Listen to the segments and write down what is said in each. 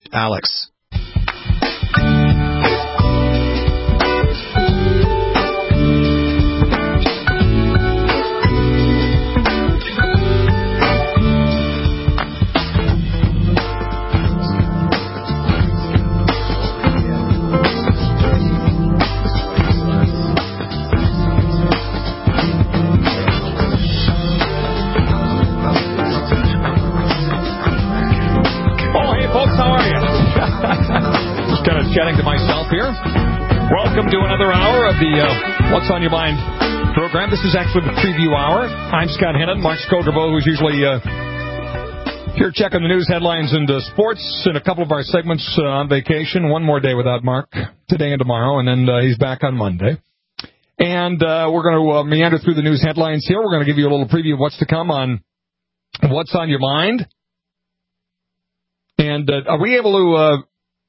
Alex. Chatting to myself here. Welcome to another hour of the What's on Your Mind program. This is actually the preview hour. I'm Scott Hennon. Mark Skogerbo, who's usually here checking the news headlines and sports, and a couple of our segments on vacation. One more day without Mark, today and tomorrow, and then he's back on Monday. And we're going to meander through the news headlines here. We're going to give you a little preview of what's to come on What's on Your Mind. And are we able to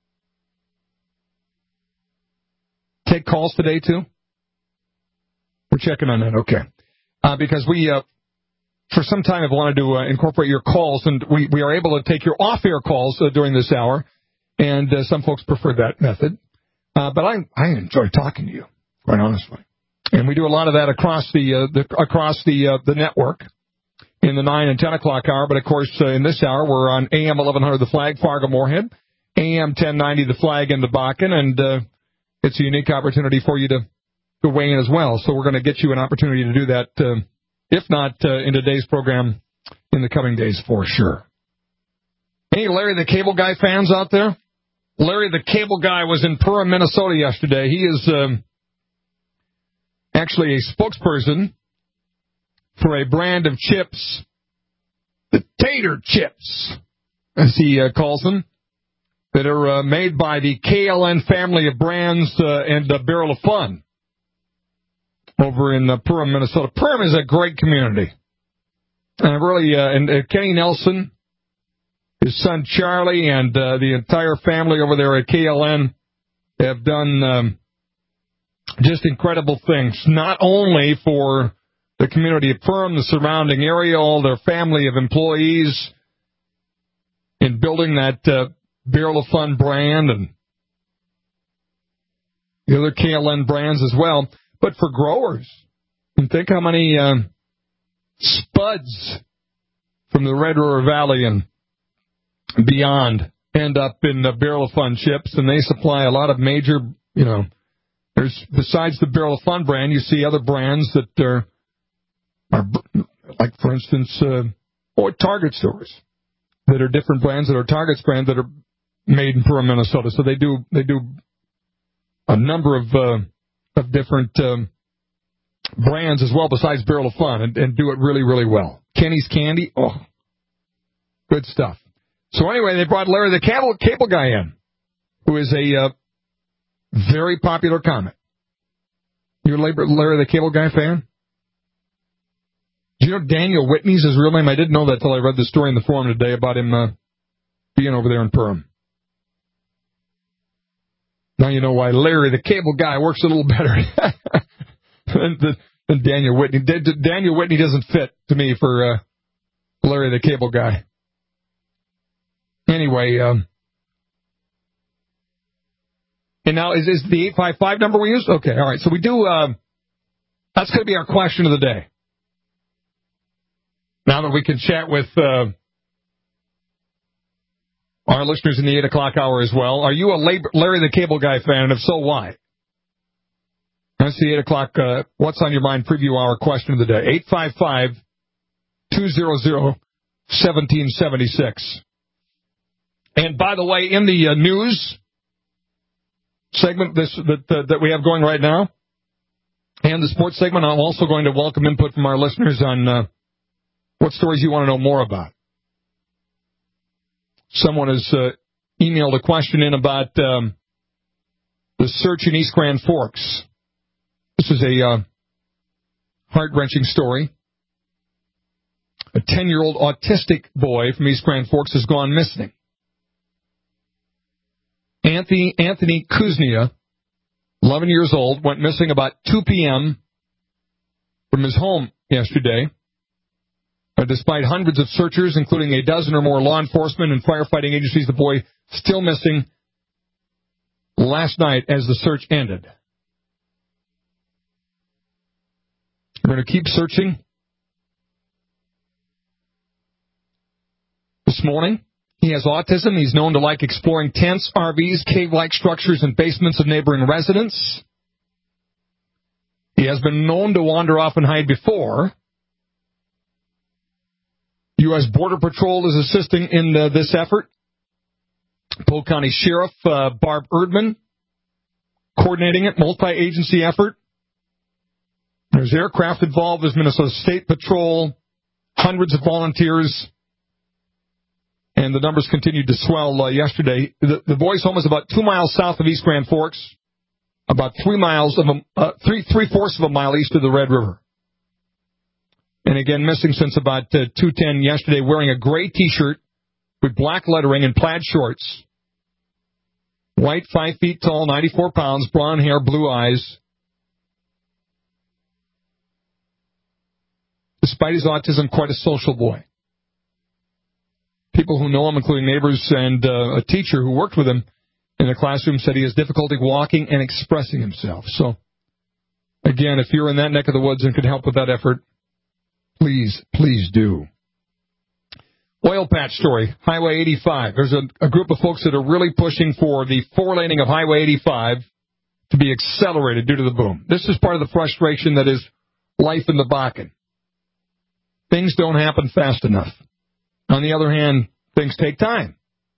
take calls today, too? We're checking on that, okay. Because we, for some time, have wanted to incorporate your calls, and we are able to take your off-air calls during this hour, and some folks prefer that method. But I enjoy talking to you, quite honestly. And we do a lot of that across the network in the 9 and 10 o'clock hour. But, of course, in this hour, we're on AM 1100 The Flag, Fargo-Moorhead, AM 1090 The Flag in the Bakken, and it's a unique opportunity for you to weigh in as well. So we're going to get you an opportunity to do that, if not in today's program, in the coming days for sure. Any Larry the Cable Guy fans out there? Larry the Cable Guy was in Perham, Minnesota yesterday. He is actually a spokesperson for a brand of chips, the tater chips, as he calls them, that are made by the KLN family of brands and Barrel of Fun over in Perham, Minnesota. Perham is a great community. And Kenny Nelson, his son Charlie, and the entire family over there at KLN have done just incredible things, not only for the community of Perham, the surrounding area, all their family of employees in building that Barrel of Fun brand and the other KLN brands as well, but for growers. And think how many spuds from the Red River Valley and beyond end up in the Barrel of Fun chips, and they supply a lot of major, there's, besides the Barrel of Fun brand, you see other brands that are like, for instance, Target stores that are different brands that are Target's brand that are made in Perham, Minnesota. So they do a number of different brands as well besides Barrel of Fun and do it really, really well. Kenny's Candy, good stuff. So anyway, they brought Larry the Cable Guy in, who is a very popular comic. You're a Larry the Cable Guy fan? Do you know Daniel Whitney's his real name? I didn't know that till I read the story in the forum today about him being over there in Perham. Now you know why Larry the Cable Guy works a little better than Daniel Whitney. Daniel Whitney doesn't fit to me for Larry the Cable Guy. Anyway, and now is the 855 number we use? Okay, all right. So we do. That's going to be our question of the day. Now that we can chat with our listeners in the 8 o'clock hour as well. Are you a Larry the Cable Guy fan? And if so, why? That's the 8 o'clock What's on Your Mind preview hour question of the day. 855-200-1776. And by the way, in the news segment that we have going right now, and the sports segment, I'm also going to welcome input from our listeners on what stories you want to know more about. Someone has emailed a question in about the search in East Grand Forks. This is a heart-wrenching story. A 10-year-old autistic boy from East Grand Forks has gone missing. Anthony Kuznia, 11 years old, went missing about 2 p.m. from his home yesterday. Despite hundreds of searchers, including a dozen or more law enforcement and firefighting agencies, the boy still missing last night as the search ended. We're going to keep searching. This morning, he has autism. He's known to like exploring tents, RVs, cave-like structures, and basements of neighboring residents. He has been known to wander off and hide before. U.S. Border Patrol is assisting in this effort. Polk County Sheriff Barb Erdman coordinating it, multi-agency effort. There's aircraft involved. There's Minnesota State Patrol, hundreds of volunteers, and the numbers continued to swell yesterday. The boy's home is about 2 miles south of East Grand Forks, about 3/4 of a mile east of the Red River. And again, missing since about 2:10 yesterday, wearing a gray T-shirt with black lettering and plaid shorts. White, 5 feet tall, 94 pounds, brown hair, blue eyes. Despite his autism, quite a social boy. People who know him, including neighbors and a teacher who worked with him in the classroom, said he has difficulty walking and expressing himself. So, again, if you're in that neck of the woods and could help with that effort, please do. Oil patch story, Highway 85. There's a group of folks that are really pushing for the 4-laning of Highway 85 to be accelerated due to the boom. This is part of the frustration that is life in the Bakken. Things don't happen fast enough. On the other hand, things take time.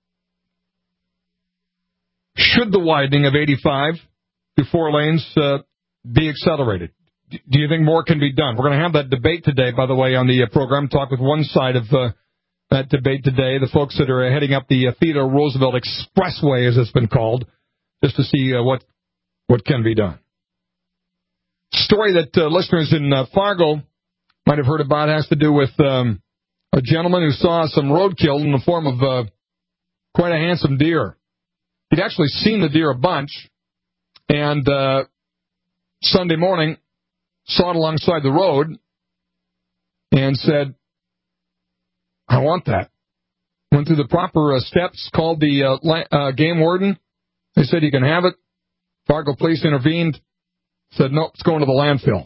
Should the widening of 85 to 4 lanes be accelerated? Do you think more can be done? We're going to have that debate today, by the way, on the program. Talk with one side of that debate today, the folks that are heading up the Theodore Roosevelt Expressway, as it's been called, just to see what can be done. Story that listeners in Fargo might have heard about has to do with a gentleman who saw some roadkill in the form of quite a handsome deer. He'd actually seen the deer a bunch, and Sunday morning saw it alongside the road and said, I want that. Went through the proper steps, called the game warden. They said, you can have it. Fargo police intervened, said, no, it's going to the landfill.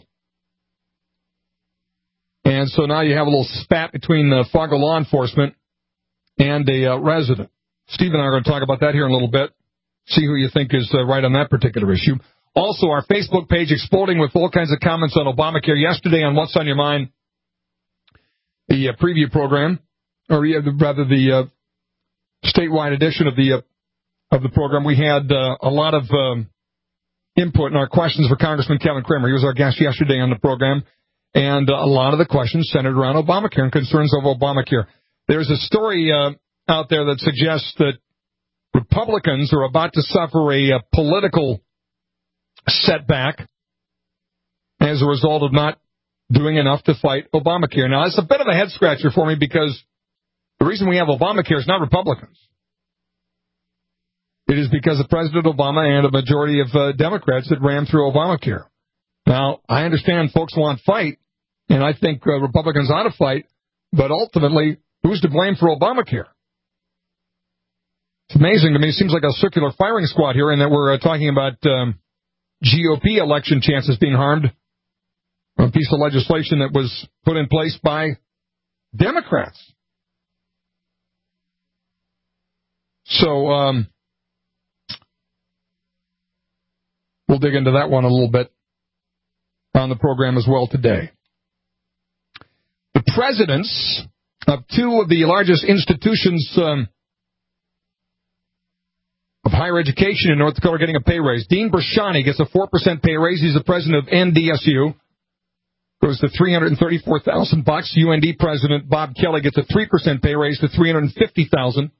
And so now you have a little spat between the Fargo law enforcement and a resident. Steve and I are going to talk about that here in a little bit, see who you think is right on that particular issue. Also, our Facebook page exploding with all kinds of comments on Obamacare. Yesterday on What's on Your Mind, the preview program, or rather the statewide edition of the program, we had a lot of input in our questions for Congressman Kevin Cramer. He was our guest yesterday on the program, and a lot of the questions centered around Obamacare and concerns over Obamacare. There's a story out there that suggests that Republicans are about to suffer a political setback as a result of not doing enough to fight Obamacare. Now, it's a bit of a head-scratcher for me because the reason we have Obamacare is not Republicans. It is because of President Obama and a majority of Democrats that ran through Obamacare. Now, I understand folks want fight, and I think Republicans ought to fight, but ultimately, who's to blame for Obamacare? It's amazing to me. It seems like a circular firing squad here, and that we're talking about GOP election chances being harmed. A piece of legislation that was put in place by Democrats. So we'll dig into that one a little bit on the program as well today. The presidents of two of the largest institutions of higher education in North Dakota are getting a pay raise. Dean Brashani gets a 4% pay raise. He's the president of NDSU. Goes to $334,000. UND president Bob Kelly gets a 3% pay raise to $350,265.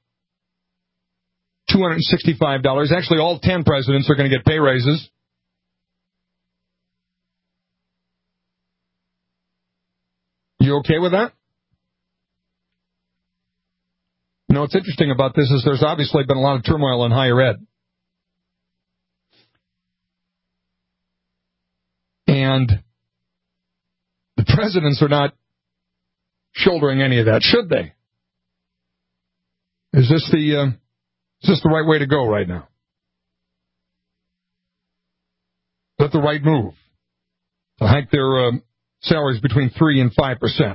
Actually, all 10 presidents are going to get pay raises. You okay with that? You know, what's interesting about this is there's obviously been a lot of turmoil in higher ed. And the presidents are not shouldering any of that, should they? Is this the right way to go right now? Is that the right move? To hike their salaries between 3 and 5%.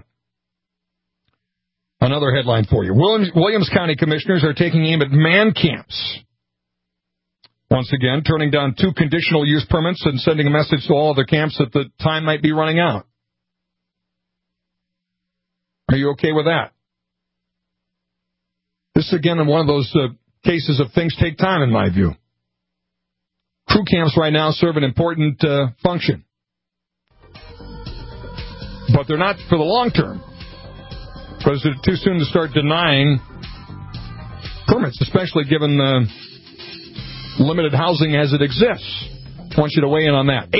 Another headline for you. Williams County commissioners are taking aim at man camps. Once again, turning down 2 conditional use permits and sending a message to all other camps that the time might be running out. Are you okay with that? This is, again, one of those cases of things take time, in my view. Crew camps right now serve an important function. But they're not for the long term. Because it's too soon to start denying permits, especially given the limited housing as it exists. I want you to weigh in on that.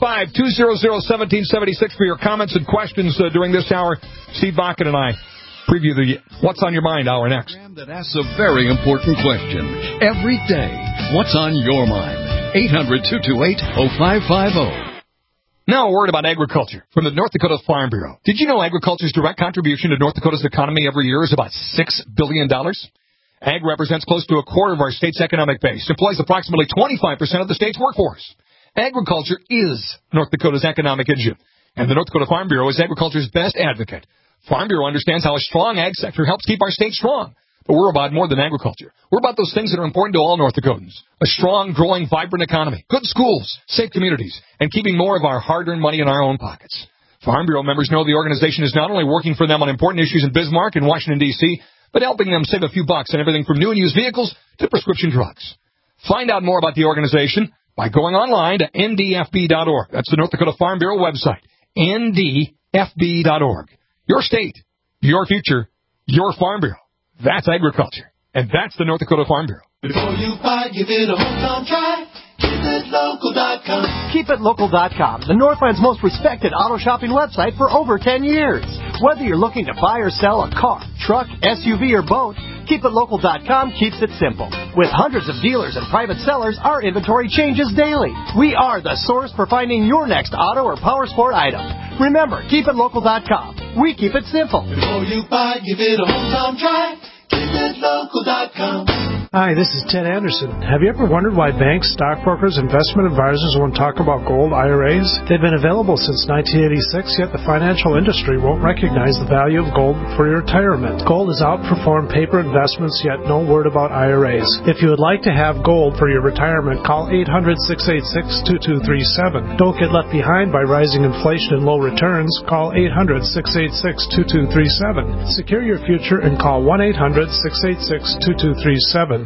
855-200-1776 for your comments and questions during this hour. Steve Bakken and I preview the What's on Your Mind hour next. That asks a very important question every day. What's on your mind? 800-228-0550. Now a word about agriculture from the North Dakota Farm Bureau. Did you know agriculture's direct contribution to North Dakota's economy every year is about $6 billion? Ag represents close to a quarter of our state's economic base, employs approximately 25% of the state's workforce. Agriculture is North Dakota's economic engine, and the North Dakota Farm Bureau is agriculture's best advocate. Farm Bureau understands how a strong ag sector helps keep our state strong. But we're about more than agriculture. We're about those things that are important to all North Dakotans. A strong, growing, vibrant economy, good schools, safe communities, and keeping more of our hard-earned money in our own pockets. Farm Bureau members know the organization is not only working for them on important issues in Bismarck and Washington, D.C., but helping them save a few bucks on everything from new and used vehicles to prescription drugs. Find out more about the organization by going online to ndfb.org. That's the North Dakota Farm Bureau website, ndfb.org. Your state, your future, your Farm Bureau. That's agriculture, and that's the North Dakota Farm Bureau. Before you buy, give it a hometown try. KeepItLocal.com. KeepItLocal.com, the Northland's most respected auto shopping website for over 10 years. Whether you're looking to buy or sell a car, truck, SUV, or boat, KeepItLocal.com keeps it simple. With hundreds of dealers and private sellers, our inventory changes daily. We are the source for finding your next auto or power sport item. Remember, KeepItLocal.com. We keep it simple. Before you buy, give it a hometown try. KeepItLocal.com. Hi, this is Ted Anderson. Have you ever wondered why banks, stockbrokers, investment advisors won't talk about gold IRAs? They've been available since 1986, yet the financial industry won't recognize the value of gold for your retirement. Gold has outperformed paper investments, yet no word about IRAs. If you would like to have gold for your retirement, call 800-686-2237. Don't get left behind by rising inflation and low returns. Call 800-686-2237. Secure your future and call 1-800-686-2237.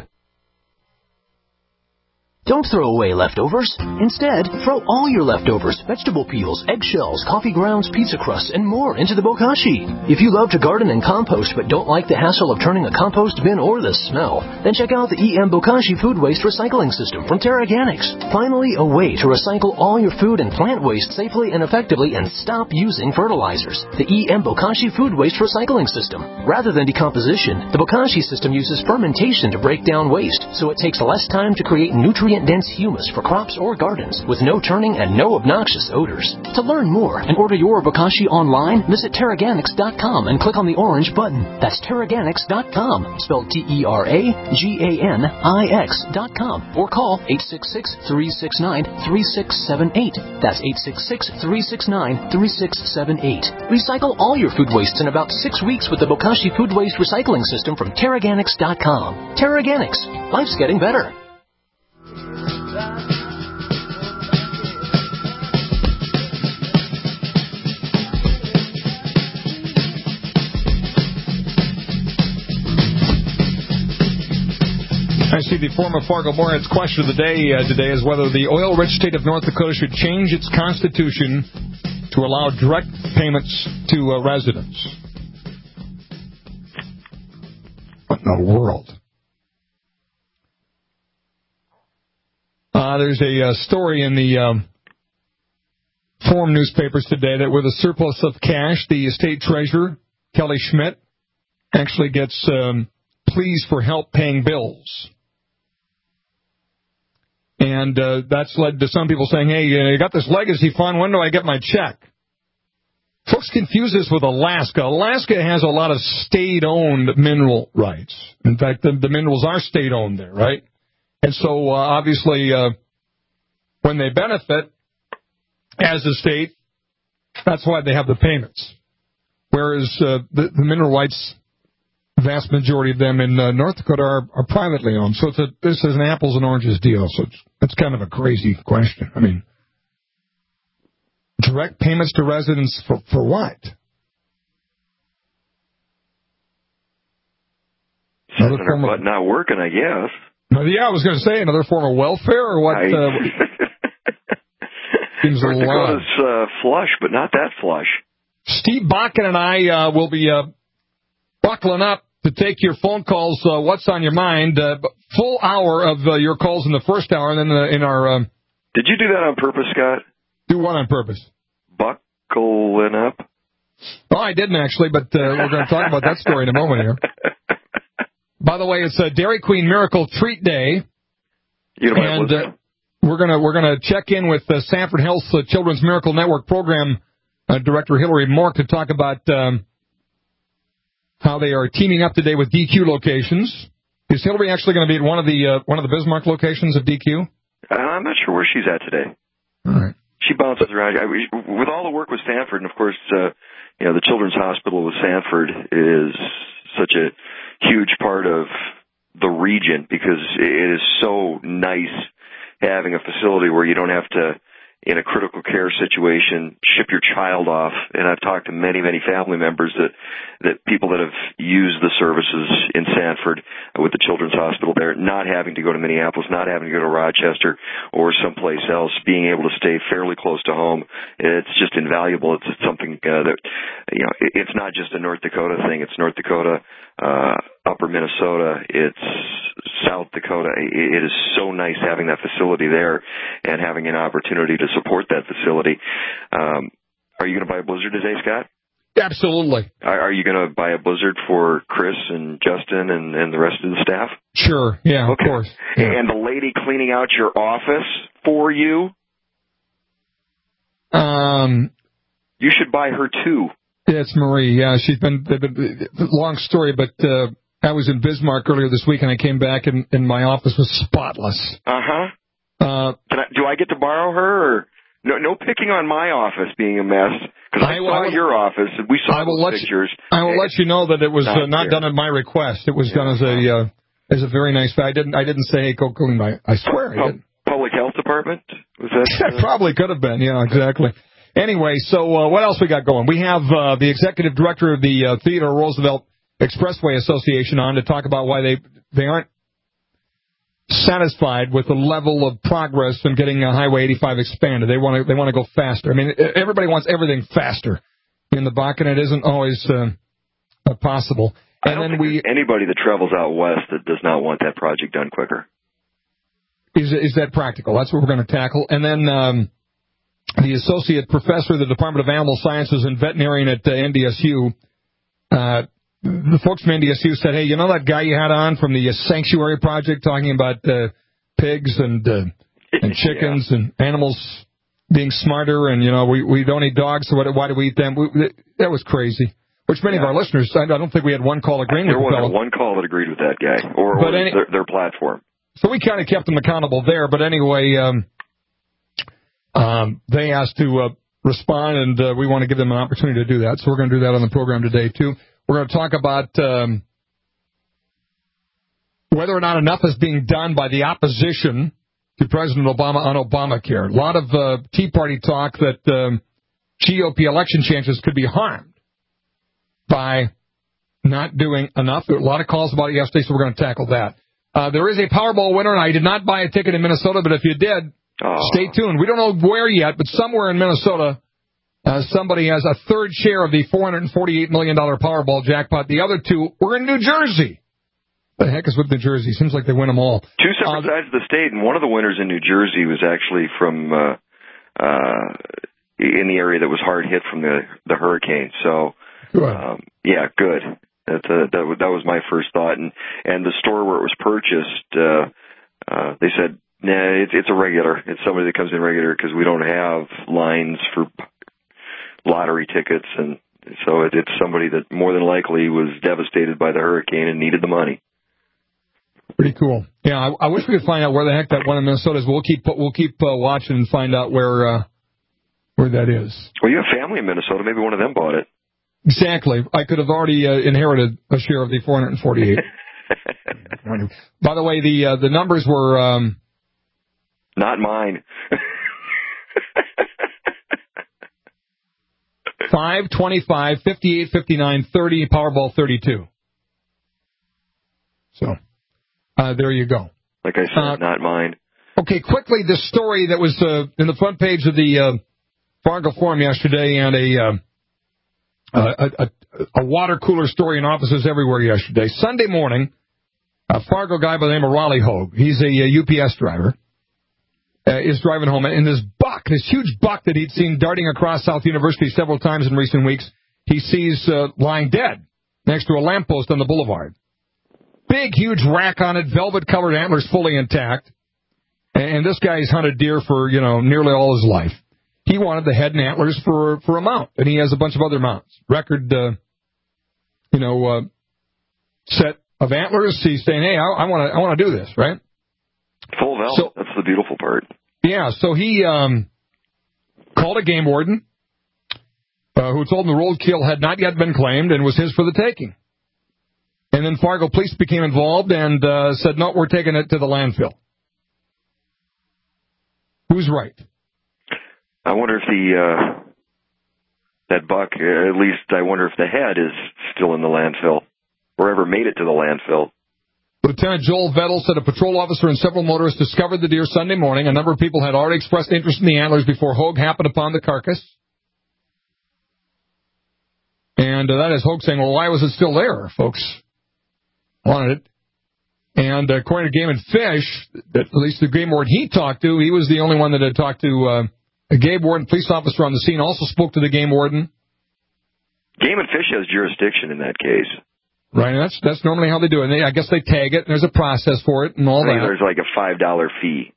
Don't throw away leftovers. Instead, throw all your leftovers, vegetable peels, eggshells, coffee grounds, pizza crusts, and more into the bokashi. If you love to garden and compost but don't like the hassle of turning a compost bin or the smell, then check out the EM Bokashi Food Waste Recycling System from TerraGanix. Finally, a way to recycle all your food and plant waste safely and effectively and stop using fertilizers. The EM Bokashi Food Waste Recycling System. Rather than decomposition, the Bokashi system uses fermentation to break down waste, so it takes less time to create nutrient-dense humus for crops or gardens with no turning and no obnoxious odors. To learn more and order your Bokashi online, visit TerraGanix.com and click on the orange button. That's TerraGanix.com, spelled TerraGanix.com, or call 866-369-3678. That's 866-369-3678. Recycle all your food wastes in about 6 weeks with the Bokashi Food Waste Recycling System from TerraGanix.com. TerraGanix. Life's getting better. I see the former Fargo-Moorhead's question of the day today is whether the oil-rich state of North Dakota should change its constitution to allow direct payments to residents. What in the world? There's a story in the Forum newspapers today that with a surplus of cash, the state treasurer, Kelly Schmidt, actually gets pleas for help paying bills. And that's led to some people saying, hey, you got this legacy fund, when do I get my check? Folks confuse this with Alaska. Alaska has a lot of state-owned mineral rights. In fact, the minerals are state-owned there, right? And so, obviously, when they benefit as a state, that's why they have the payments. Whereas the mineral rights, the vast majority of them in North Dakota are privately owned. So this is an apples and oranges deal. So it's kind of a crazy question. I mean, direct payments to residents for what? But not working, I guess. Yeah, I was going to say another form of welfare or what? Seems North Dakota's flush, but not that flush. Steve Bakken and I will be buckling up to take your phone calls. What's on your mind? Full hour of your calls in the first hour, and then in our. Did you do that on purpose, Scott? Do what on purpose? Buckling up. Oh, I didn't actually, but we're going to talk about that story in a moment here. By the way, it's a Dairy Queen Miracle Treat Day, and we're gonna check in with Sanford Health's Children's Miracle Network Program Director Hillary Mork to talk about how they are teaming up today with DQ locations. Is Hillary actually going to be at one of the Bismarck locations of DQ? I'm not sure where she's at today. All right. She bounces around. With all the work with Sanford, and of course, the Children's Hospital with Sanford is such a huge part of the region because it is so nice having a facility where you don't have to, in a critical care situation, ship your child off. And I've talked to many, many family members that people that have used the services in Sanford with the Children's Hospital there, not having to go to Minneapolis, not having to go to Rochester or someplace else, being able to stay fairly close to home. It's just invaluable. It's something that, it's not just a North Dakota thing. It's North Dakota, Upper Minnesota, it's South Dakota. It is so nice having that facility there and having an opportunity to support that facility. Are you going to buy a Blizzard today, Scott? Absolutely. Are you going to buy a Blizzard for Chris and Justin and the rest of the staff? Sure. Yeah, okay. Of course. Yeah. And the lady cleaning out your office for you? You should buy her too. Yeah, it's Marie. Yeah, they've been long story, but I was in Bismarck earlier this week, and I came back, and my office was spotless. Uh-huh. Do I get to borrow her? Or no picking on my office being a mess, because I saw your office, and we saw those pictures. I will let you know that it was not done at my request. It was done as a very nice. I didn't say, hey, go clean my. I swear I didn't. Public Health Department? Was that? It probably could have been. Yeah, exactly. Anyway, so what else we got going? We have the executive director of the Theodore Roosevelt Expressway Association on to talk about why they aren't satisfied with the level of progress in getting Highway 85 expanded. They want to go faster. I mean, everybody wants everything faster in the Bakken. It isn't always possible. And I don't think anybody that travels out west that does not want that project done quicker. Is that practical? That's what we're going to tackle. And then the associate professor of the Department of Animal Sciences and Veterinarian at NDSU, the folks from NDSU said, hey, you know that guy you had on from the Sanctuary Project talking about pigs and chickens and animals being smarter and, we don't eat dogs, so why do we eat them? That was crazy. Which many of our listeners, I don't think we had one call agreeing with the fellow. There wasn't one call that agreed with that guy or their platform. So we kind of kept them accountable there. But anyway, they asked to respond, and we want to give them an opportunity to do that. So we're going to do that on the program today, too. We're going to talk about whether or not enough is being done by the opposition to President Obama on Obamacare. A lot of Tea Party talk that GOP election chances could be harmed by not doing enough. There were a lot of calls about it yesterday, so we're going to tackle that. There is a Powerball winner, and I did not buy a ticket in Minnesota, but if you did, stay tuned. We don't know where yet, but somewhere in Minnesota, somebody has a third share of the $448 million Powerball jackpot. The other two were in New Jersey. The heck is with New Jersey? Seems like they win them all. Two separate sides of the state, and one of the winners in New Jersey was actually from in the area that was hard hit from the hurricane. So, yeah, good. That was my first thought. And the store where it was purchased, they said, nah, it's a regular. It's somebody that comes in regular because we don't have lines for lottery tickets, and so it's somebody that more than likely was devastated by the hurricane and needed the money. Pretty cool. Yeah, I wish we could find out where the heck that one in Minnesota is. We'll keep watching and find out where that is. Well, you have family in Minnesota. Maybe one of them bought it. Exactly. I could have already inherited a share of the 448. By the way, the numbers were not mine. 5, 25, 58, 59, 30, Powerball 32. So, there you go. Like I said, not mine. Okay, quickly, the story that was in the front page of the Fargo Forum yesterday, and a water cooler story in offices everywhere yesterday. Sunday morning, a Fargo guy by the name of Raleigh Hogue, he's a UPS driver, is driving home, and this huge buck that he'd seen darting across South University several times in recent weeks, he sees lying dead next to a lamppost on the boulevard. Big, huge rack on it, velvet-colored antlers fully intact. And this guy's hunted deer for, nearly all his life. He wanted the head and antlers for a mount, and he has a bunch of other mounts. Record, set of antlers. He's saying, hey, I want to do this, right? Full velvet. So, that's the beautiful part. Yeah, so he called a game warden who told him the roadkill had not yet been claimed and was his for the taking. And then Fargo police became involved and said, no, we're taking it to the landfill. Who's right? I wonder if that buck, at least I wonder if the head is still in the landfill, or ever made it to the landfill. Lieutenant Joel Vettel said a patrol officer and several motorists discovered the deer Sunday morning. A number of people had already expressed interest in the antlers before Hogue happened upon the carcass. And that is Hogue saying, well, why was it still there? Folks wanted it. And according to Game and Fish, at least the game warden he talked to, he was the only one that had talked to a game warden. Police officer on the scene also spoke to the game warden. Game and Fish has jurisdiction in that case. Right, and that's normally how they do it. And I guess they tag it, and there's a process for it and all that. There's like a $5 fee.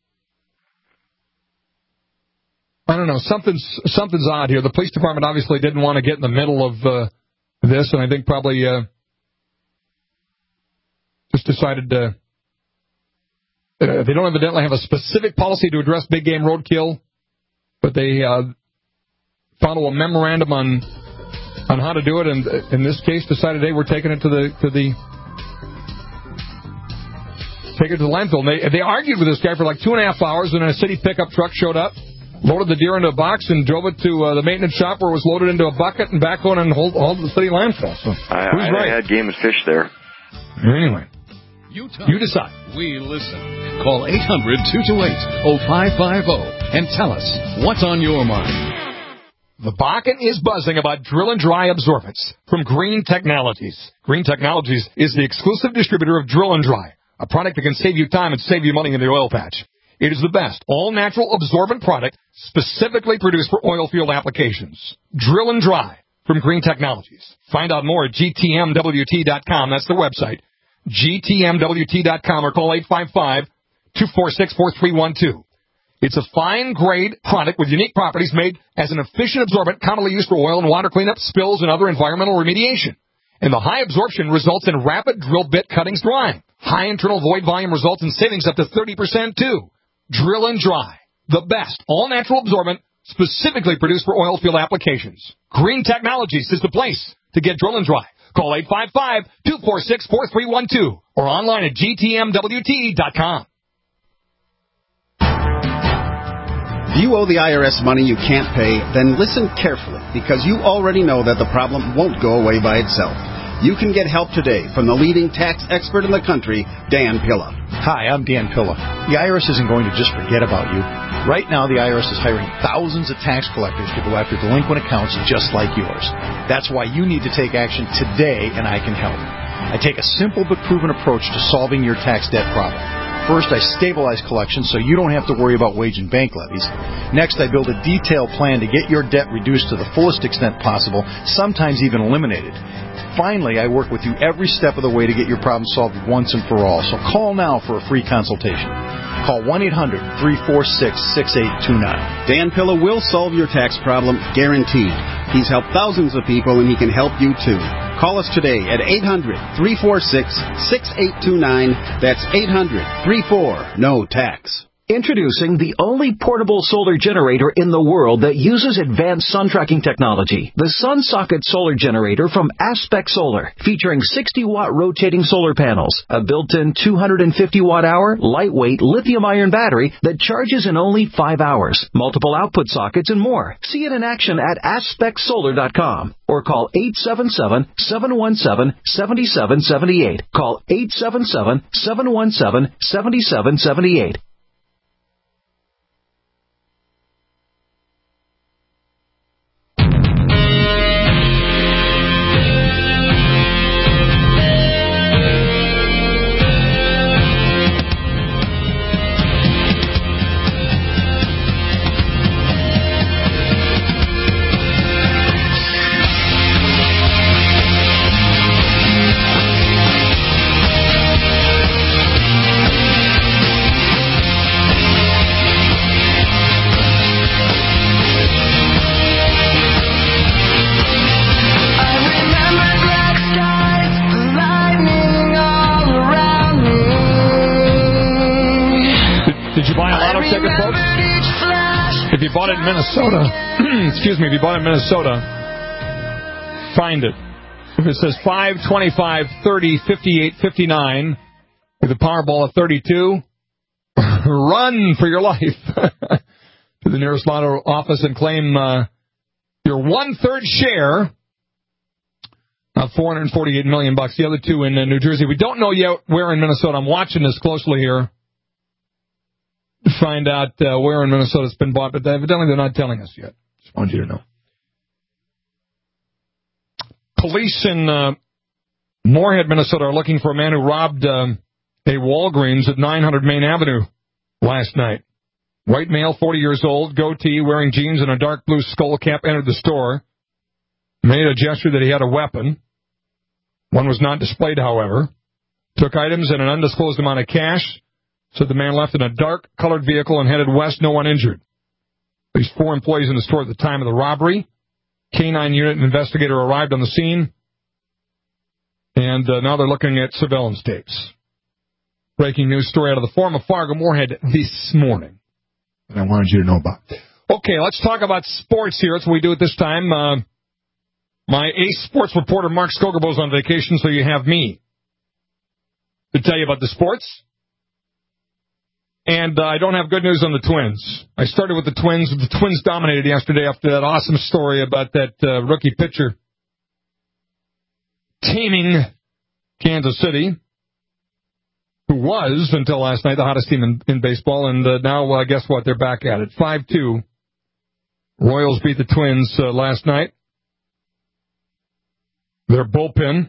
I don't know. Something's odd here. The police department obviously didn't want to get in the middle of this, and I think probably just decided they don't evidently have a specific policy to address big game roadkill, but they follow a memorandum on how to do it, and in this case decided they were taking it to the landfill. And they argued with this guy for like 2.5 hours, and then a city pickup truck showed up, loaded the deer into a box, and drove it to the maintenance shop where it was loaded into a bucket and back on and hauled to the city landfill. So who's right? I had Game and Fish there. Anyway, you decide. We listen. Call 800-228-0550 and tell us what's on your mind. The Bakken is buzzing about drill and dry absorbents from Green Technologies. Green Technologies is the exclusive distributor of Drill and Dry, a product that can save you time and save you money in the oil patch. It is the best all-natural absorbent product specifically produced for oil field applications. Drill and Dry from Green Technologies. Find out more at gtmwt.com. That's the website. gtmwt.com or call 855-246-4312. It's a fine-grade product with unique properties made as an efficient absorbent commonly used for oil and water cleanup, spills, and other environmental remediation. And the high absorption results in rapid drill bit cuttings drying. High internal void volume results in savings up to 30% too. Drill and Dry, the best all-natural absorbent specifically produced for oil field applications. Green Technologies is the place to get Drill and Dry. Call 855-246-4312 or online at gtmwt.com. If you owe the IRS money you can't pay, then listen carefully, because you already know that the problem won't go away by itself. You can get help today from the leading tax expert in the country, Dan Pilla. Hi, I'm Dan Pilla. The IRS isn't going to just forget about you. Right now, the IRS is hiring thousands of tax collectors to go after delinquent accounts just like yours. That's why you need to take action today, and I can help. I take a simple but proven approach to solving your tax debt problem. First, I stabilize collections so you don't have to worry about wage and bank levies. Next, I build a detailed plan to get your debt reduced to the fullest extent possible, sometimes even eliminated. Finally, I work with you every step of the way to get your problem solved once and for all. So call now for a free consultation. Call 1-800-346-6829. Dan Pilla will solve your tax problem, guaranteed. He's helped thousands of people, and he can help you, too. Call us today at 800-346-6829. That's 800-34-NO-TAX. Introducing the only portable solar generator in the world that uses advanced sun tracking technology. The SunSocket Solar Generator from Aspect Solar, featuring 60-watt rotating solar panels, a built-in 250-watt-hour, lightweight lithium-ion battery that charges in only 5 hours, multiple output sockets, and more. See it in action at AspectSolar.com or call 877-717-7778. Call 877-717-7778. If you bought it in Minnesota, excuse me, if you bought it in Minnesota, find it. If it says 5, 25, 30, 58, 59, with a Powerball of 32, run for your life to the nearest lotto office and claim your one-third share of $448 million. The other two in New Jersey. We don't know yet where in Minnesota. I'm watching this closely here. Find out where in Minnesota it's been bought, but evidently they're not telling us yet. Just want you to know. Police in Moorhead, Minnesota are looking for a man who robbed a Walgreens at 900 Main Avenue last night. White male, 40 years old, goatee, wearing jeans and a dark blue skull cap, entered the store. Made a gesture that he had a weapon. One was not displayed, however. Took items and an undisclosed amount of cash. So the man left in a dark-colored vehicle and headed west, no one injured. At least 4 employees in the store at the time of the robbery. K-9 unit and investigator arrived on the scene. And now they're looking at surveillance tapes. Breaking news story out of the Forum of Fargo Moorhead this morning that I wanted you to know about. Okay, let's talk about sports here. That's what we do at this time. My ace sports reporter, Mark Skogerbo's on vacation, so you have me to tell you about the sports. And I don't have good news on the Twins. I started with the Twins. The Twins dominated yesterday after that awesome story about that rookie pitcher taming Kansas City, who was, until last night, the hottest team in baseball. And now, guess what? They're back at it. 5-2. Royals beat the Twins last night. Their bullpen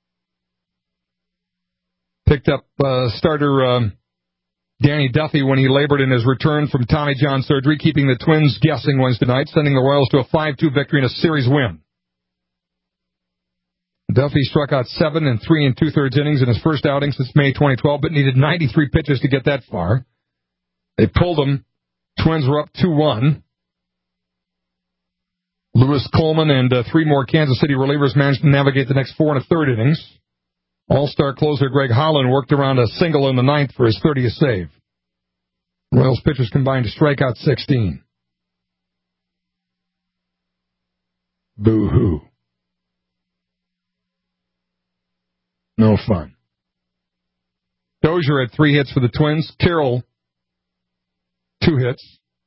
picked up starter Danny Duffy when he labored in his return from Tommy John surgery, keeping the Twins guessing Wednesday night, sending the Royals to a 5-2 victory in a series win. Duffy struck out 7 in 3 2/3 innings in his first outing since May 2012, but needed 93 pitches to get that far. They pulled him. Twins were up 2-1. Lewis Coleman and 3 more Kansas City relievers managed to navigate the next 4 1/3 innings. All-star closer Greg Holland worked around a single in the 9th for his 30th save. Royals pitchers combined to strike out 16. Boo-hoo. No fun. Dozier had 3 hits for the Twins. Carroll, 2 hits.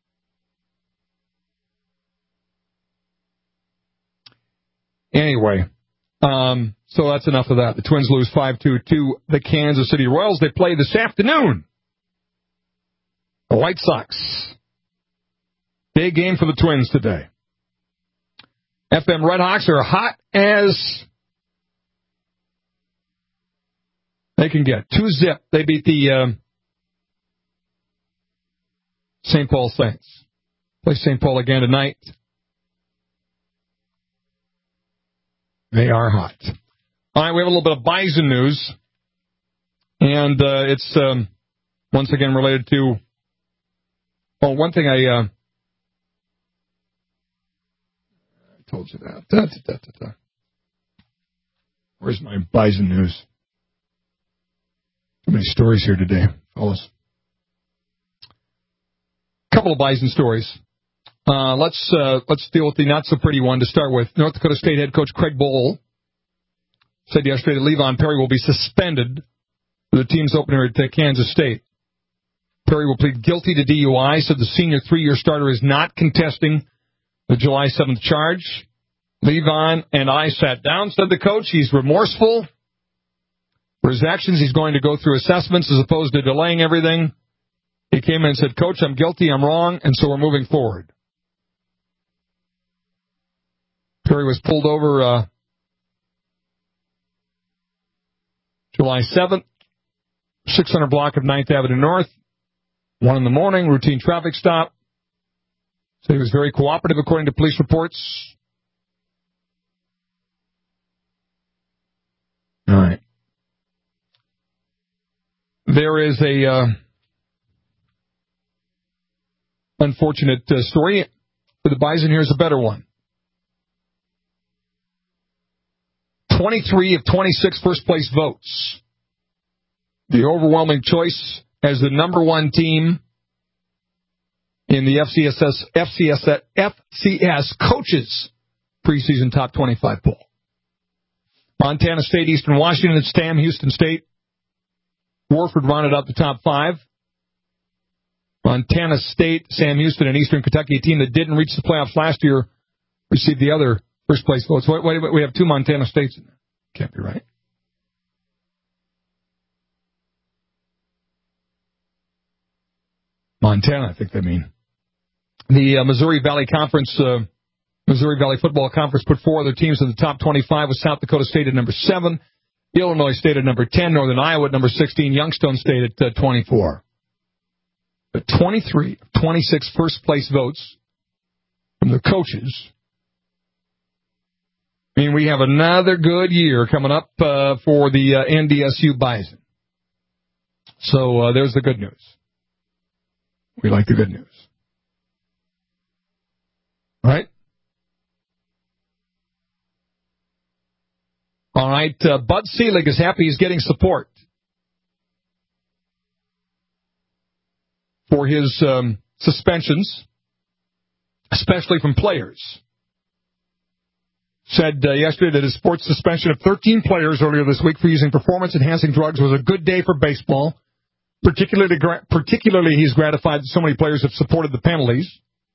Anyway, so that's enough of that. The Twins lose 5-2 to the Kansas City Royals. They play this afternoon. The White Sox. Big game for the Twins today. FM Redhawks are hot as they can get. 2-0. They beat the St. Paul Saints. Play St. Paul again tonight. They are hot. All right, we have a little bit of Bison news. And it's once again related to, one thing I told you that. Where's my Bison news? Too many stories here today, fellas. A couple of Bison stories. Let's deal with the not-so-pretty one to start with. North Dakota State head coach Craig Bohl said yesterday that Levon Perry will be suspended for the team's opener at Kansas State. Perry will plead guilty to DUI, said the senior 3-year starter is not contesting the July 7th charge. Levon and I sat down, said the coach. He's remorseful for his actions. He's going to go through assessments as opposed to delaying everything. He came in and said, Coach, I'm guilty, I'm wrong, and so we're moving forward. Perry was pulled over July 7th, 600 block of 9th Avenue North, 1 in the morning, routine traffic stop. So he was very cooperative according to police reports. All right. There is a unfortunate story for the Bison. Here's a better one. 23 of 26 first-place votes. The overwhelming choice as the number one team in the FCS coaches preseason top 25 poll. Montana State, Eastern Washington, Sam Houston State. Warford rounded out the top 5. Montana State, Sam Houston, and Eastern Kentucky, a team that didn't reach the playoffs last year, received the other first-place votes. Wait a minute, we have 2 Montana States in there. Can't be right. Montana, I think they mean. The Missouri Valley Conference, Missouri Valley Football Conference put 4 other teams in the top 25 with South Dakota State at number 7, Illinois State at number 10, Northern Iowa at number 16, Youngstown State at 24. But 23 of 26 first-place votes from the coaches. I mean, we have another good year coming up for the NDSU Bison. So there's the good news. We like the good news. All right? All right, Bud Selig is happy he's getting support for his suspensions, especially from players. Said yesterday that his sports suspension of 13 players earlier this week for using performance-enhancing drugs was a good day for baseball. Particularly, he's gratified that so many players have supported the penalties.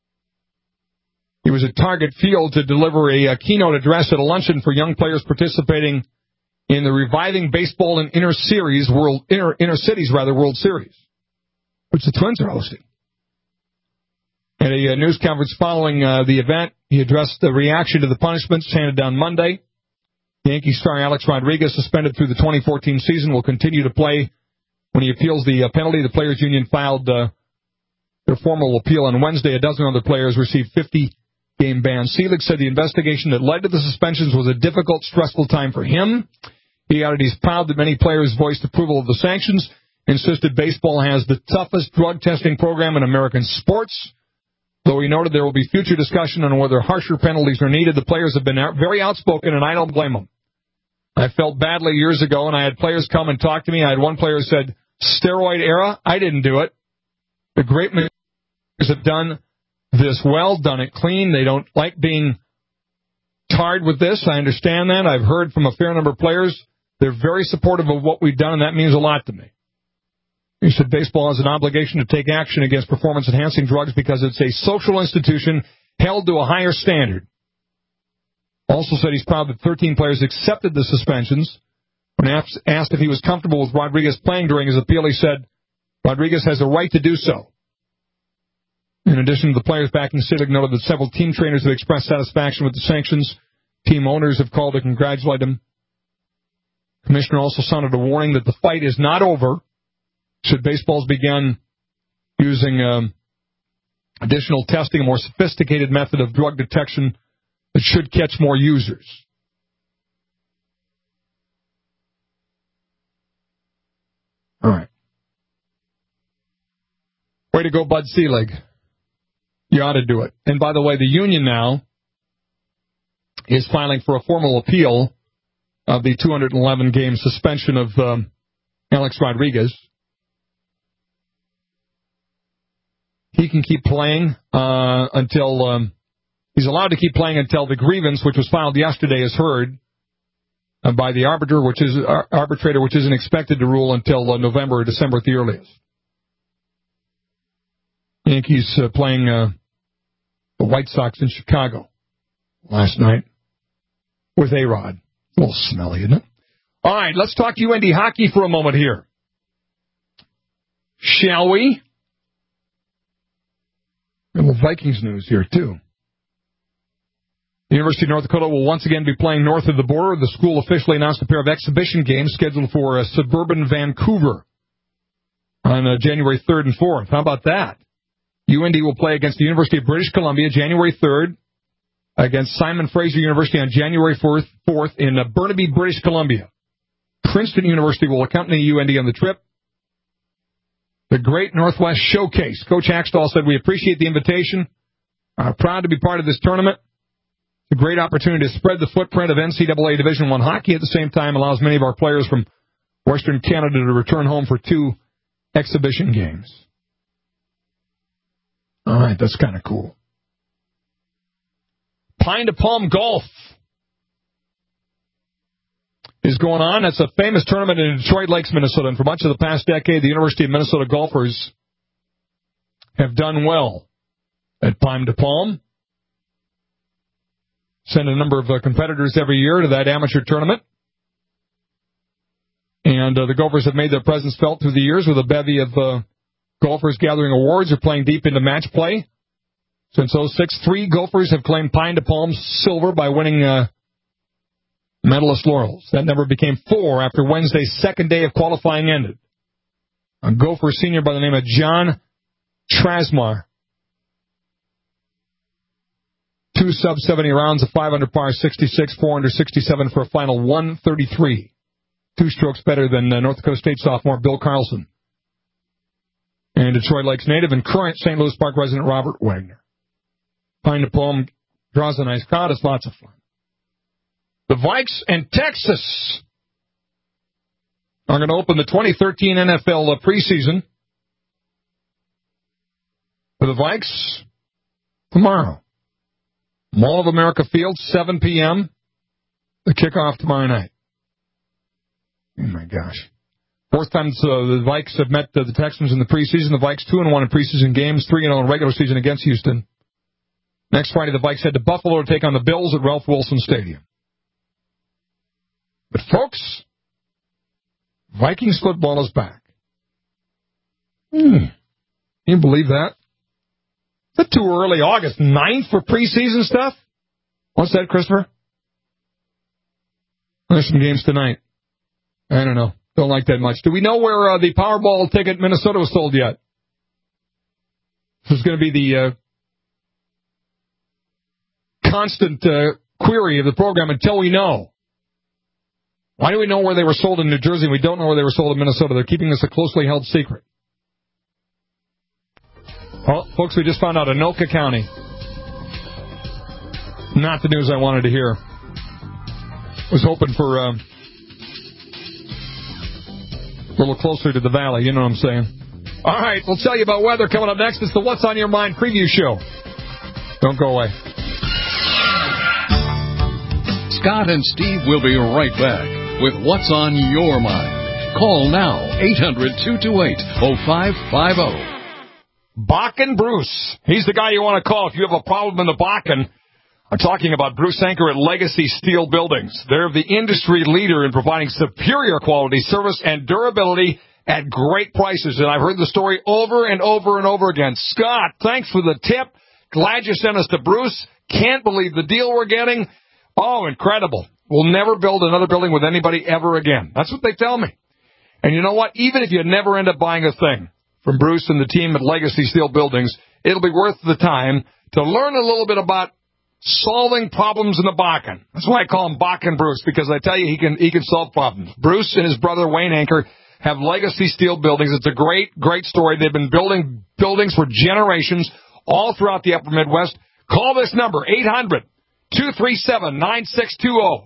He was at Target Field to deliver a keynote address at a luncheon for young players participating in the Reviving Baseball in Inner Cities World Series, which the Twins are hosting. At a news conference following the event, he addressed the reaction to the punishments handed down Monday. Yankee star Alex Rodriguez, suspended through the 2014 season, will continue to play when he appeals the penalty. The Players Union filed their formal appeal on Wednesday. A dozen other players received 50-game bans. Selig said the investigation that led to the suspensions was a difficult, stressful time for him. He added he's proud that many players voiced approval of the sanctions, insisted baseball has the toughest drug testing program in American sports. Though he noted there will be future discussion on whether harsher penalties are needed, the players have been very outspoken, and I don't blame them. I felt badly years ago, and I had players come and talk to me. I had one player who said, steroid era? I didn't do it. The great players have done this well, done it clean. They don't like being tarred with this. I understand that. I've heard from a fair number of players. They're very supportive of what we've done, and that means a lot to me. He said baseball has an obligation to take action against performance-enhancing drugs because it's a social institution held to a higher standard. Also said he's proud that 13 players accepted the suspensions. When asked if he was comfortable with Rodriguez playing during his appeal, he said Rodriguez has a right to do so. In addition to the players backing Selig, noted that several team trainers have expressed satisfaction with the sanctions. Team owners have called to congratulate him. Commissioner also sounded a warning that the fight is not over. Should baseballs begin using additional testing, a more sophisticated method of drug detection that should catch more users. All right. Way to go, Bud Selig. You ought to do it. And by the way, the union now is filing for a formal appeal of the 211-game suspension of Alex Rodriguez. He can keep playing until he's allowed to keep playing until the grievance, which was filed yesterday, is heard by the arbitrator, which isn't expected to rule until November or December at the earliest. Yankees playing the White Sox in Chicago last night with A-Rod. A little smelly, isn't it? All right, let's talk UND hockey for a moment here. Shall we? And the Vikings news here, too. The University of North Dakota will once again be playing north of the border. The school officially announced a pair of exhibition games scheduled for suburban Vancouver on January 3rd and 4th. How about that? UND will play against the University of British Columbia January 3rd, against Simon Fraser University on January 4th in Burnaby, British Columbia. Princeton University will accompany UND on the trip. The Great Northwest Showcase. Coach Axtell said, we appreciate the invitation. Proud to be part of this tournament. It's a great opportunity to spread the footprint of NCAA Division I hockey. At the same time, allows many of our players from Western Canada to return home for 2 exhibition games. All right, that's kind of cool. Pine to Palm Golf is going on. That's a famous tournament in Detroit Lakes, Minnesota. And for much of the past decade, the University of Minnesota golfers have done well at Pine to Palm. Send a number of competitors every year to that amateur tournament. And the golfers have made their presence felt through the years with a bevy of golfers gathering awards or playing deep into match play. Since 2006, 3 golfers have claimed Pine to Palm silver by winning medalist laurels. That number became 4 after Wednesday's second day of qualifying ended. A golfer senior by the name of John Trasmar. 2 sub-70 rounds, a 5 under par 66, 4 under 67 for a final 133. 2 strokes better than North Dakota State sophomore Bill Carlson. And Detroit Lakes native and current St. Louis Park resident Robert Wagner. Pine to Palm draws a nice crowd. It's lots of fun. The Vikes and Texas are going to open the 2013 NFL preseason for the Vikes tomorrow. Mall of America Field, 7 p.m. The kickoff tomorrow night. Oh, my gosh. 4th time the Vikes have met the Texans in the preseason. The Vikes 2-1 in preseason games, 3-0 in regular season against Houston. Next Friday, the Vikes head to Buffalo to take on the Bills at Ralph Wilson Stadium. But, folks, Vikings football is back. Can you believe that? Is that too early? August 9th for preseason stuff? What's that, Christopher? There's some games tonight. I don't know. Don't like that much. Do we know where the Powerball ticket Minnesota was sold yet? This is going to be the constant query of the program until we know. Why do we know where they were sold in New Jersey and we don't know where they were sold in Minnesota? They're keeping this a closely held secret. Well, folks, we just found out Anoka County. Not the news I wanted to hear. Was hoping for a little closer to the valley, you know what I'm saying? All right, we'll tell you about weather coming up next. It's the What's on Your Mind preview show. Don't go away. Scott and Steve will be right back with What's on Your Mind. Call now, 800-228-0550. Bakken Bruce. He's the guy you want to call if you have a problem in the Bakken. I'm talking about Bruce Anchor at Legacy Steel Buildings. They're the industry leader in providing superior quality service and durability at great prices. And I've heard the story over and over and over again. Scott, thanks for the tip. Glad you sent us to Bruce. Can't believe the deal we're getting. Oh, incredible. We'll never build another building with anybody ever again. That's what they tell me. And you know what? Even if you never end up buying a thing from Bruce and the team at Legacy Steel Buildings, it'll be worth the time to learn a little bit about solving problems in the Bakken. That's why I call him Bakken Bruce, because I tell you he can solve problems. Bruce and his brother Wayne Anchor have legacy steel buildings. It's a great, great story. They've been building buildings for generations all throughout the upper Midwest. Call this number, 800-237-9620.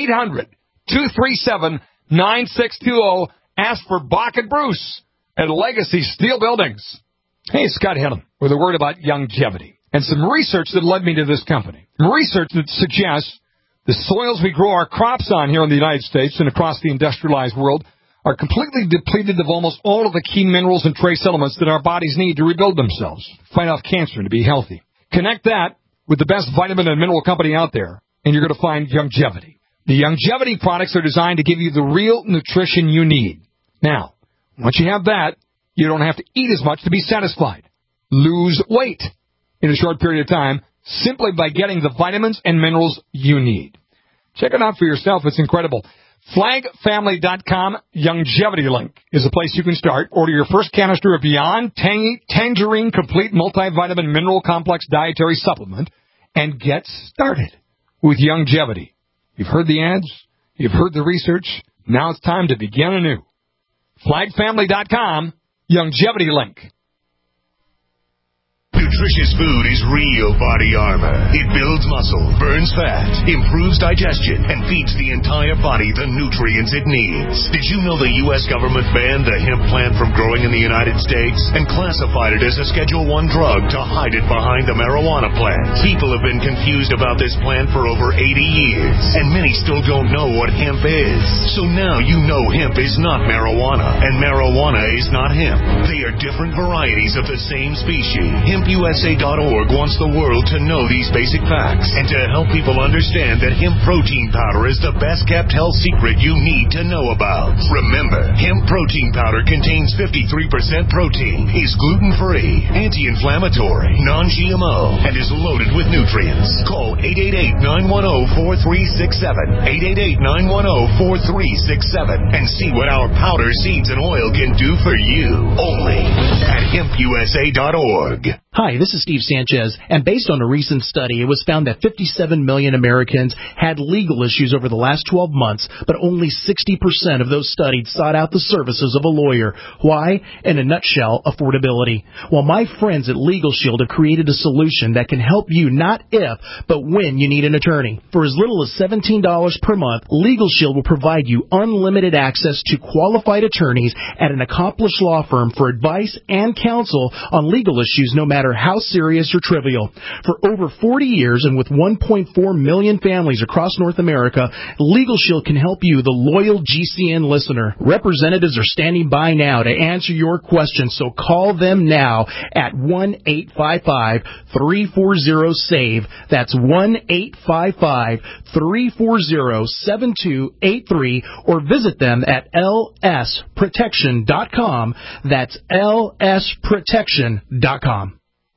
800-237-9620. Ask for Bach and Bruce at Legacy Steel Buildings. Hey, Scott Hennon with a word about longevity and some research that led me to this company. Research that suggests the soils we grow our crops on here in the United States and across the industrialized world are completely depleted of almost all of the key minerals and trace elements that our bodies need to rebuild themselves, fight off cancer, and to be healthy. Connect that with the best vitamin and mineral company out there, and you're going to find longevity. The longevity products are designed to give you the real nutrition you need. Now, once you have that, you don't have to eat as much to be satisfied. Lose weight in a short period of time simply by getting the vitamins and minerals you need. Check it out for yourself. It's incredible. FlagFamily.com Longevity Link is a place you can start. Order your first canister of Beyond Tangerine Complete Multivitamin Mineral Complex Dietary Supplement and get started with longevity. You've heard the ads. You've heard the research. Now it's time to begin anew. FlagFamily.com Longevity Link. Nutritious food is real body armor. It builds muscle, burns fat, improves digestion, and feeds the entire body the nutrients it needs. Did you know the U.S. government banned the hemp plant from growing in the United States and classified it as a Schedule I drug to hide it behind the marijuana plant? People have been confused about this plant for over 80 years, and many still don't know what hemp is. So now you know hemp is not marijuana, and marijuana is not hemp. They are different varieties of the same species. HempUSA.org wants the world to know these basic facts and to help people understand that hemp protein powder is the best kept health secret you need to know about. Remember, hemp protein powder contains 53% protein, is gluten-free, anti-inflammatory, non-GMO, and is loaded with nutrients. Call 888-910-4367, 888-910-4367, and see what our powder, seeds, and oil can do for you. Only at HempUSA.org. Hi, this is Steve Sanchez, and based on a recent study, it was found that 57 million Americans had legal issues over the last 12 months, but only 60% of those studied sought out the services of a lawyer. Why? In a nutshell, affordability. Well, my friends at Legal Shield have created a solution that can help you not if, but when you need an attorney. For as little as $17 per month, Legal Shield will provide you unlimited access to qualified attorneys at an accomplished law firm for advice and counsel on legal issues, no matter how serious or trivial. For over 40 years and with 1.4 million families across North America, Legal Shield can help you, the loyal GCN listener. Representatives are standing by now to answer your questions, so call them now at 1-855-340-SAVE. That's 1-855-340-7283, or visit them at lsprotection.com. That's lsprotection.com.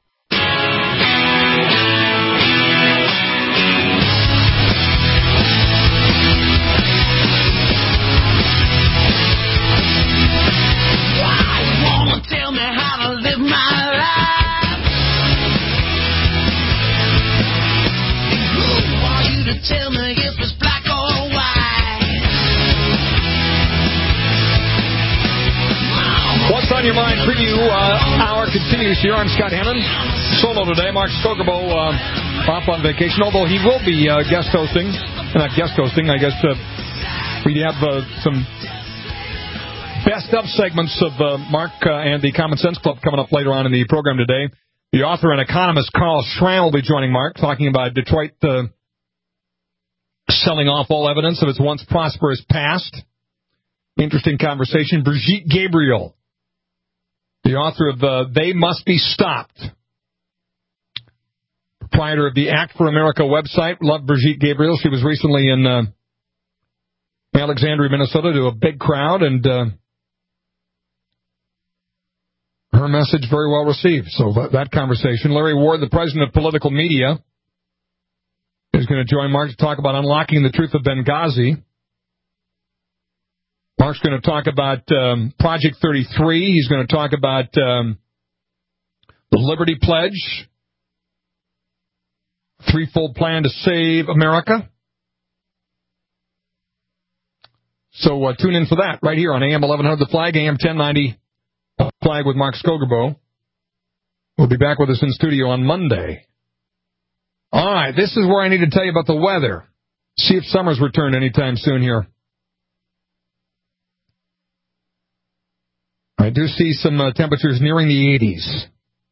Tell me if it's black or white. What's on your mind preview hour continues here. I'm Scott Hennon. Solo today. Mark Skokobo off on vacation, although he will be guest hosting. Not guest hosting, I guess. We have some best of segments of Mark and the Common Sense Club coming up later on in the program today. The author and economist Carl Schramm will be joining Mark, talking about Detroit selling off all evidence of its once prosperous past. Interesting conversation. Brigitte Gabriel, the author of They Must Be Stopped, proprietor of the Act for America website. Love Brigitte Gabriel. She was recently in Alexandria, Minnesota, to a big crowd, and her message very well received. So that conversation. Larry Ward, the president of Political Media, is going to join Mark to talk about unlocking the truth of Benghazi. Mark's going to talk about Project 33. He's going to talk about the Liberty Pledge, threefold plan to save America. So tune in for that right here on AM 1100 The Flag, AM 1090 Flag with Mark Skogerbo. We'll be back with us in studio on Monday. All right, this is where I need to tell you about the weather. See if summer's returned anytime soon here. I do see some temperatures nearing the 80s.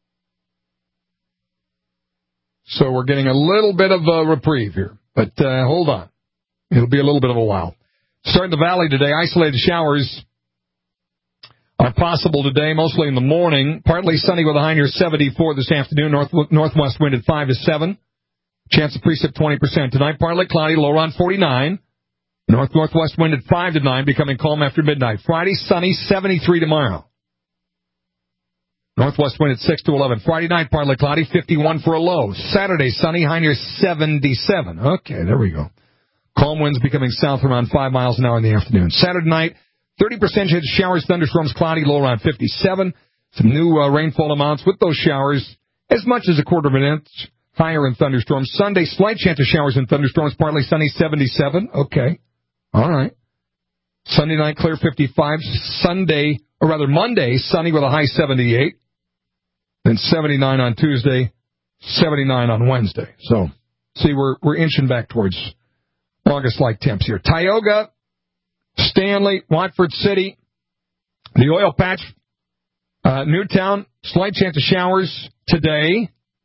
So we're getting a little bit of a reprieve here. But hold on. It'll be a little bit of a while. Starting the valley today, isolated showers are possible today, mostly in the morning. Partly sunny with a high near 74 this afternoon. Northwest wind at 5 to 7. Chance of precip 20%. Tonight, partly cloudy, low around 49. Northwest wind at 5 to 9, becoming calm after midnight. Friday, sunny, 73 tomorrow. Northwest wind at 6 to 11. Friday night, partly cloudy, 51 for a low. Saturday, sunny, high near 77. Okay, there we go. Calm winds becoming south around 5 miles an hour in the afternoon. Saturday night, 30% chance of showers, thunderstorms, cloudy, low around 57. Some new rainfall amounts with those showers, as much as a quarter of an inch higher in thunderstorms. Sunday, slight chance of showers and thunderstorms, partly sunny, 77. Okay. All right. Sunday night, clear, 55. Monday, sunny with a high 78. Then 79 on Tuesday, 79 on Wednesday. So, see, we're inching back towards August-like temps here. Tioga, Stanley, Watford City, the oil patch, Newtown, slight chance of showers today.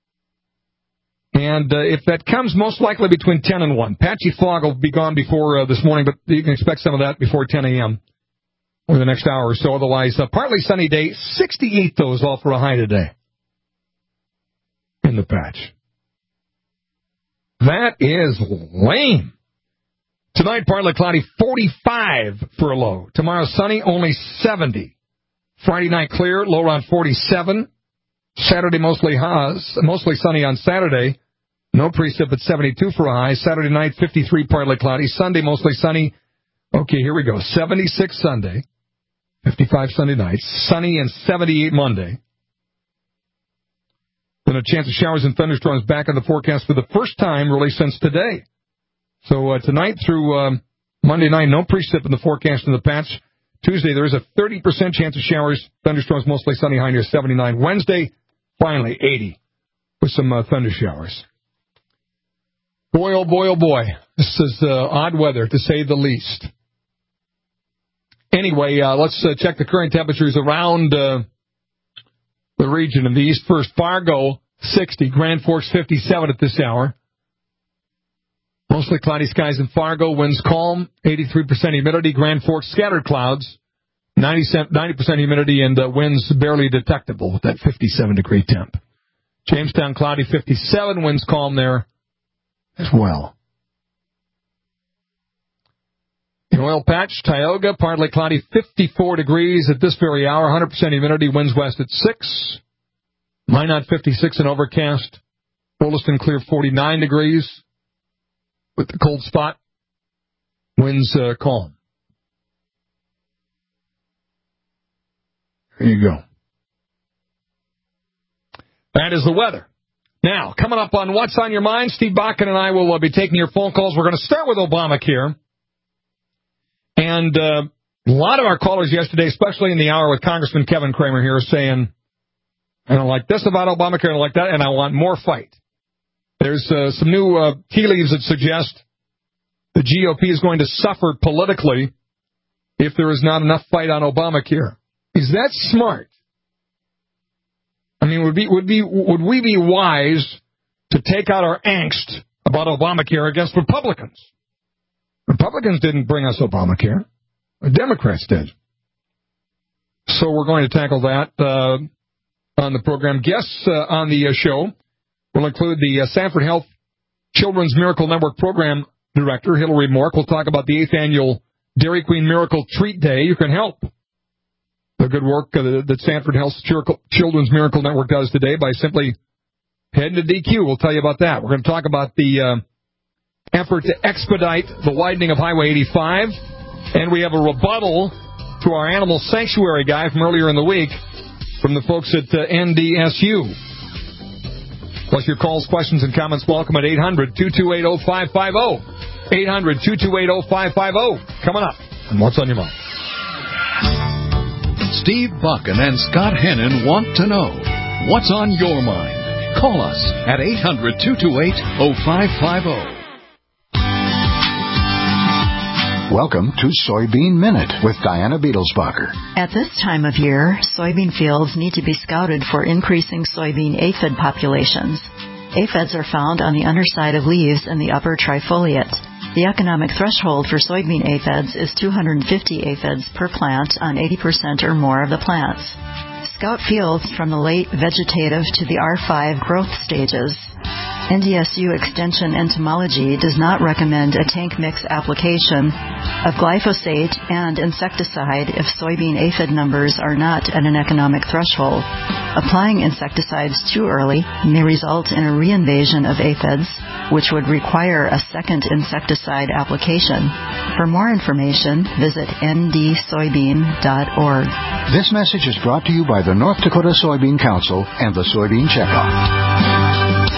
And if that comes, most likely between 10 and 1. Patchy fog will be gone before this morning, but you can expect some of that before 10 a.m. or the next hour or so. Otherwise, partly sunny day, 68 those all for a high today in the patch. That is lame. Tonight, partly cloudy, 45 for a low. Tomorrow, sunny, only 70. Friday night, clear, low around 47. Saturday, mostly sunny on Saturday. No precip at 72 for a high. Saturday night, 53, partly cloudy. Sunday, mostly sunny. Okay, here we go. 76 Sunday. 55 Sunday night. Sunny and 78 Monday. Then a chance of showers and thunderstorms back in the forecast for the first time really since today. So tonight through Monday night, no precip in the forecast in the patch. Tuesday, there is a 30% chance of showers, thunderstorms, mostly sunny, high near 79. Wednesday, finally, 80 with some thunder showers. Boy, oh boy, oh boy. This is odd weather, to say the least. Anyway, let's check the current temperatures around the region. In the east first, Fargo, 60. Grand Forks, 57 at this hour. Mostly cloudy skies in Fargo. Winds calm. 83% humidity. Grand Forks, scattered clouds. 90% humidity and winds barely detectable with that 57-degree temp. Jamestown, cloudy, 57. Winds calm there as well. In oil patch, Tioga, partly cloudy, 54 degrees at this very hour. 100% humidity. Winds west at 6. Minot, 56 and overcast. Williston, clear, 49 degrees. With the cold spot, winds calm. There you go. That is the weather. Now, coming up on What's on Your Mind, Steve Bakken and I will be taking your phone calls. We're going to start with Obamacare. And a lot of our callers yesterday, especially in the hour with Congressman Kevin Cramer here, saying, I don't like this about Obamacare, I don't like that, and I want more fight. There's some new tea leaves that suggest the GOP is going to suffer politically if there is not enough fight on Obamacare. Is that smart? I mean, would we be wise to take out our angst about Obamacare against Republicans? Republicans didn't bring us Obamacare. The Democrats did. So we're going to tackle that on the program. Guests on the show will include the Sanford Health Children's Miracle Network Program Director, Hillary Mork. We'll talk about the 8th annual Dairy Queen Miracle Treat Day. You can help the good work that Sanford Health Children's Miracle Network does today by simply heading to DQ. We'll tell you about that. We're going to talk about the effort to expedite the widening of Highway 85. And we have a rebuttal to our animal sanctuary guy from earlier in the week from the folks at NDSU. Plus your calls, questions, and comments welcome at 800-228-0550. 800-228-0550. Coming up. on What's on Your Mind. Steve Buchan and Scott Hennon want to know what's on your mind. Call us at 800-228-0550. Welcome to Soybean Minute with Diana Beadlesbacher. At this time of year, soybean fields need to be scouted for increasing soybean aphid populations. Aphids are found on the underside of leaves in the upper trifoliate. The economic threshold for soybean aphids is 250 aphids per plant on 80% or more of the plants. Scout fields from the late vegetative to the R5 growth stages. NDSU Extension Entomology does not recommend a tank mix application of glyphosate and insecticide if soybean aphid numbers are not at an economic threshold. Applying insecticides too early may result in a reinvasion of aphids, which would require a second insecticide application. For more information, visit ndsoybean.org. This message is brought to you by the North Dakota Soybean Council and the Soybean Checkoff.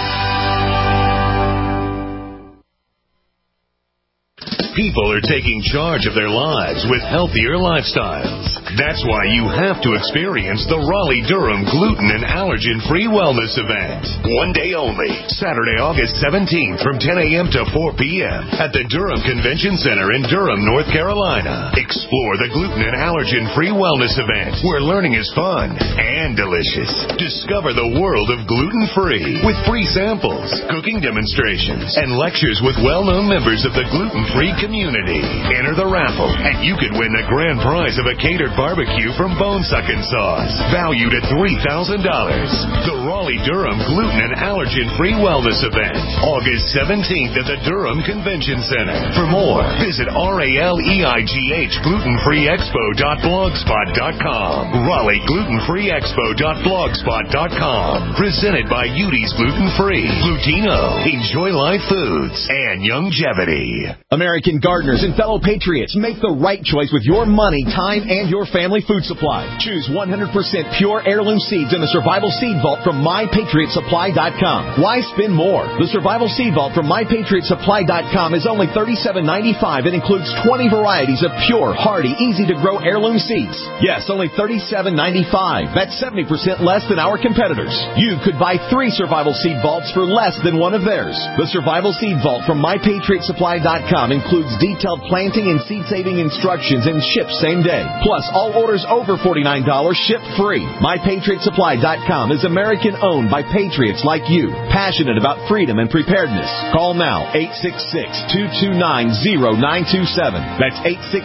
People are taking charge of their lives with healthier lifestyles. That's why you have to experience the Raleigh-Durham Gluten and Allergen-Free Wellness Event. One day only, Saturday, August 17th from 10 a.m. to 4 p.m. at the Durham Convention Center in Durham, North Carolina. Explore the Gluten and Allergen-Free Wellness Event, where learning is fun and delicious. Discover the world of gluten-free with free samples, cooking demonstrations, and lectures with well-known members of the gluten-free community. Enter the raffle, and you could win the grand prize of a catered barbecue from Bone Suckin' Sauce, valued at $3,000. The Raleigh-Durham Gluten and Allergen-Free Wellness Event, August 17th at the Durham Convention Center. For more, visit RALEIGHGlutenfreeexpo.blogspot.com. RaleighGlutenFreeExpo.blogspot.com. Presented by Udi's Gluten Free, Glutino, Enjoy Life Foods, and Youngevity. American gardeners and fellow patriots, make the right choice with your money, time, and your family food supply. Choose 100% pure heirloom seeds in the Survival Seed Vault from MyPatriotSupply.com. Why spend more? The Survival Seed Vault from MyPatriotSupply.com is only $37.95 and includes 20 varieties of pure, hardy, easy-to-grow heirloom seeds. Yes, only $37.95. That's 70% less than our competitors. You could buy 3 Survival Seed Vaults for less than one of theirs. The Survival Seed Vault from MyPatriotSupply.com includes detailed planting and seed-saving instructions and ships same day. Plus, all orders over $49 ship free. MyPatriotSupply.com is American-owned by patriots like you, passionate about freedom and preparedness. Call now, 866-229-0927. That's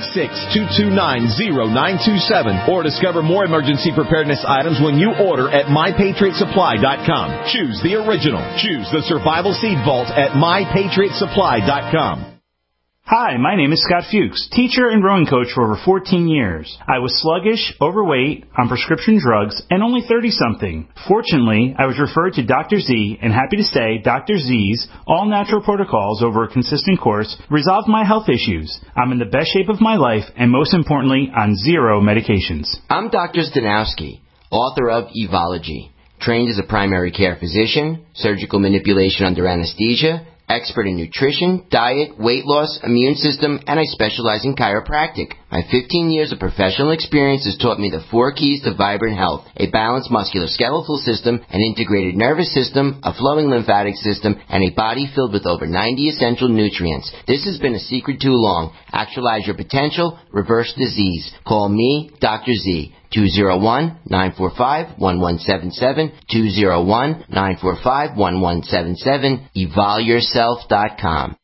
866-229-0927. Or discover more emergency preparedness items when you order at MyPatriotSupply.com. Choose the original. Choose the Survival Seed Vault at MyPatriotSupply.com. Hi, my name is Scott Fuchs, teacher and rowing coach for over 14 years. I was sluggish, overweight, on prescription drugs, and only 30-something. Fortunately, I was referred to Dr. Z, and happy to say Dr. Z's all-natural protocols over a consistent course resolved my health issues. I'm in the best shape of my life, and most importantly, on 0 medications. I'm Dr. Stanowski, author of Evology, trained as a primary care physician, surgical manipulation under anesthesia, expert in nutrition, diet, weight loss, immune system, and I specialize in chiropractic. My 15 years of professional experience has taught me the 4 keys to vibrant health: a balanced musculoskeletal system, an integrated nervous system, a flowing lymphatic system, and a body filled with over 90 essential nutrients. This has been a secret too long. Actualize your potential, reverse disease. Call me, Dr. Z. 201-945-1177, 201-945-1177, evolyourself.com.